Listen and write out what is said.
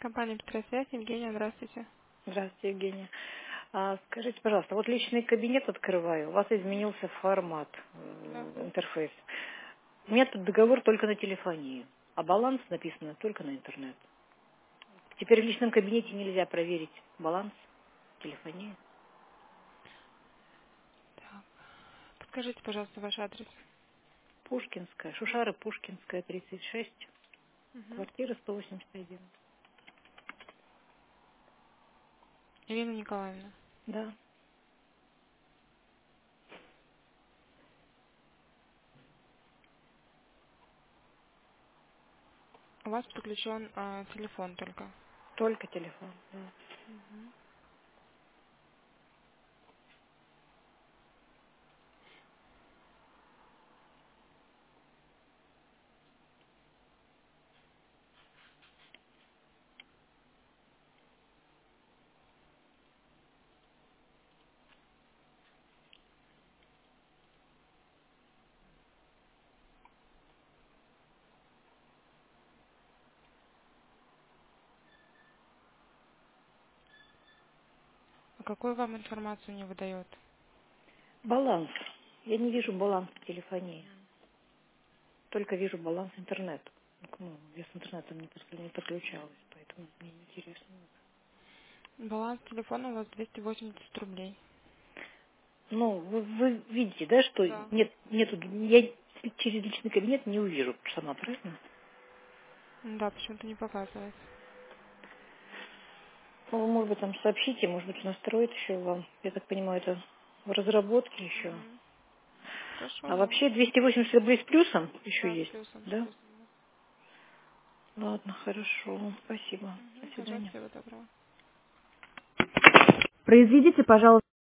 Компания Петросвязь, Евгения, здравствуйте. Здравствуйте, Евгения. Скажите, пожалуйста, вот личный кабинет открываю, у вас изменился формат, Да. интерфейс. У меня тут договор только на телефонию, а баланс написано только на интернет. Теперь в личном кабинете нельзя проверить баланс телефонии. Так. Подскажите, пожалуйста, ваш адрес. Пушкинская, Шушара Пушкинская, 36, Угу. квартира 181. Ирина Николаевна. Да, У вас подключен телефон только. только телефон. Да. Угу. А какую вам информацию не выдает? Баланс. Я не вижу баланс телефонии, только вижу баланс интернета. Ну, я с интернетом не подключалась, поэтому мне интересно. Баланс телефона у вас 280 рублей. Ну, вы видите, да, что Да. нету, я через личный кабинет не увижу сама, правильно? Да, почему-то не показывает. Ну, вы, может быть, там сообщите, может быть, настроить еще вам. Я так понимаю, это в разработке еще. Угу. Хорошо, А да. вообще 280 рублей с плюсом еще Да, с есть, плюсом, с да? плюсом. Ладно, хорошо. Спасибо. Да. До Угу. свидания. Пожалуйста, всего доброго. Произведите, пожалуйста.